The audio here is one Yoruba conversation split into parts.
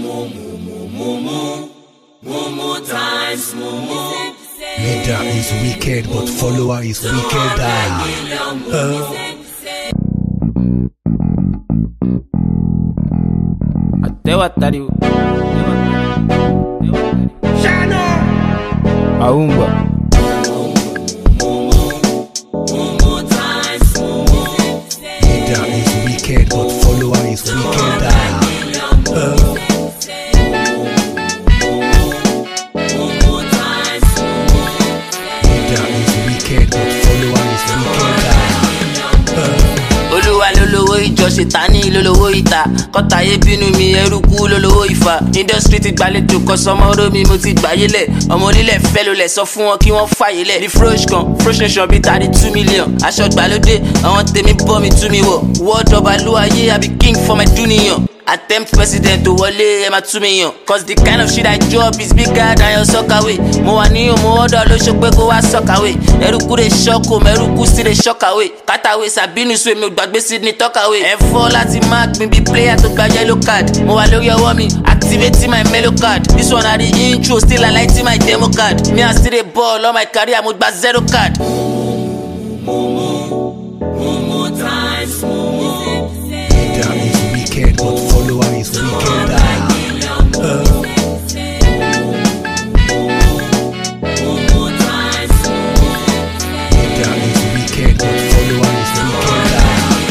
Leader is wicked, but follower is wickeder. Aumba. Leader is wicked, but follower is wickeder. Leader is wicked, but follower is wickeder. Olúwa lólówó ìjọ ṣètánì lólówó ìta kọ́tàyé bínú mi ẹrúkú lólówó ìfà industry ti gbàlejò kọ sọmọ rómi mo ti gbàyélẹ̀ ọmọ onílẹ̀ fẹ́ ló lẹ̀ sọ fún wọn kí wọ́n fàyélẹ̀ ní frosh kan frosh nation bíi 32 million aṣọ gbàlódé àwọn tèmi bọ́ mi tú mi wọ̀ wọ́ọ̀dù ọba lúwayé I be king for my dúnìyàn. Attempt president to wọlé ẹ máa tú mi yàn. Cause the kind of shit I drop is bigger than your soccerway. Mo wà ní òmò ọ̀dọ̀ ló ṣe pé kó wá sọ̀kàwé. Ẹrúkú dey shock o, mẹ́rúkú still dey shock away. Kátàwé Sàbínú sùn èmi ò gbàgbé Sydney tọ́kàwé. Ẹ fọ́ láti mark mi bí player tó gba yellow card. Mo wà lórí ọwọ́ mi, activating my mellow card. This one na the intro, still highlighting my demo card. Me I still dey ball all my career, mo gba 0 card. Leader is wicked, but follower is wickeder. Leader is wicked, but follower is wickeder.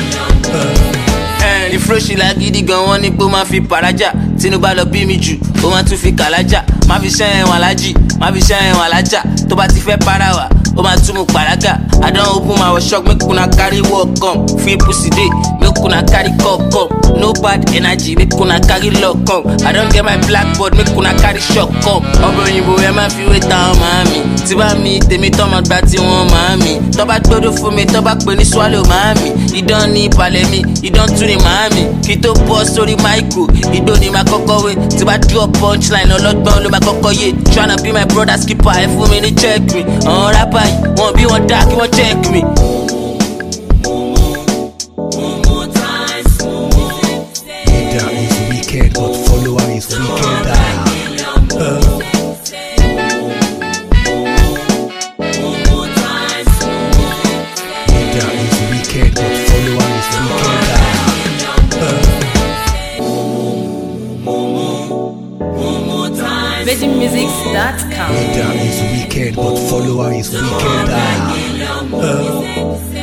Ní fúróṣì lágídí gan wọ́n ní pé ó máa fi pàrájà tínú bá lọ bí mi jù ó máa tún fi kàlájà má fi ṣẹ́ ẹ̀wọ̀n alájì má fi ṣẹ́ ẹ̀wọ̀n alájà tó bá ti fẹ́ para wà ó máa tún mú pàrágà I don open my workshop make una carry work come free pussy dey make una carry cup come no bad energy make una carry luck come I don get my blackboard make una carry shock come ọbẹ̀ òyìnbó ẹ má fi wé ta ọmọ mi tí bá mi tèmi tọ́mọ gbà tí wọ́n máa mi tọ́ bá gbọ́dọ̀ fún mi tọ́ bá pè ní swallow máa mi ìdán ní ìpàlẹ̀ mi ìdán tún ní máa mi kí tó bọ́ sórí máìkù ìgbó ni máa kọ́kọ́ wé tí bá drop punchline ọlọ́gbọ́n ló máa kọ́kọ́ yé tryna be my brother skipper ẹ fún mi ní check me àwọn rapper yìí wọ́n bí wọ́n dá kí wọ́n check me. Leader is wicked, but follower is wickeder. Leader is wicked, but follower is wickeder. VeggieMusics.com. Leader is wicked, but follower is wickeder.